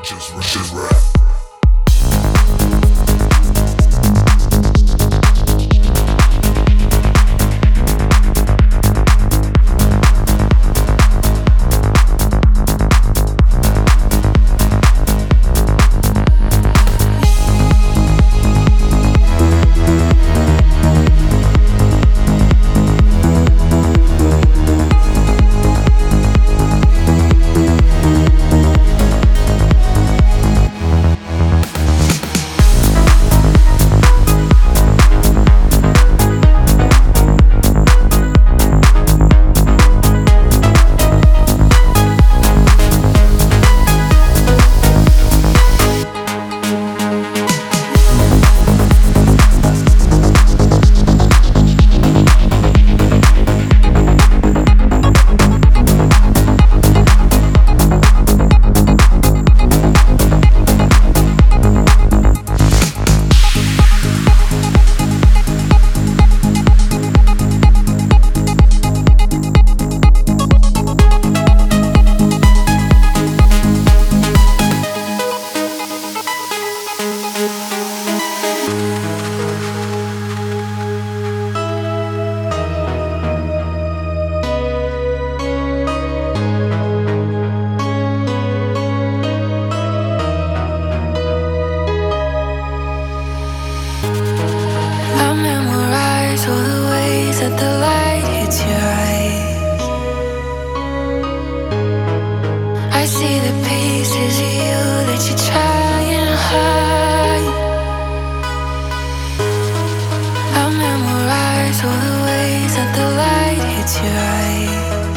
Just rap. That the light hits your eyes. I see the pieces of you that you try and hide. I memorize all the ways that the light hits your eyes.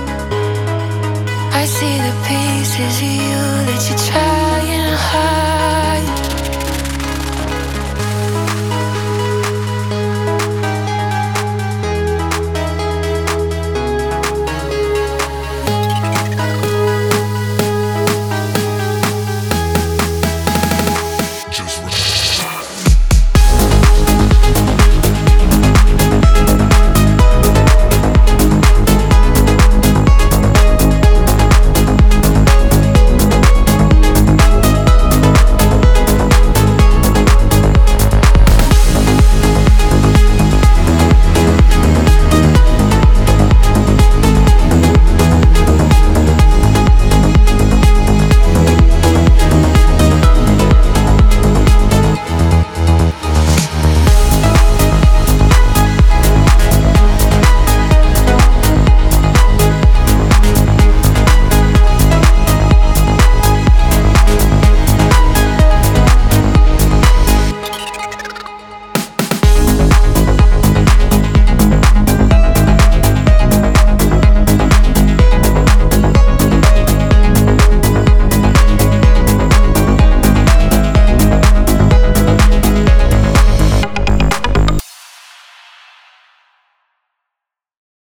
I see the pieces of you that you try and hide.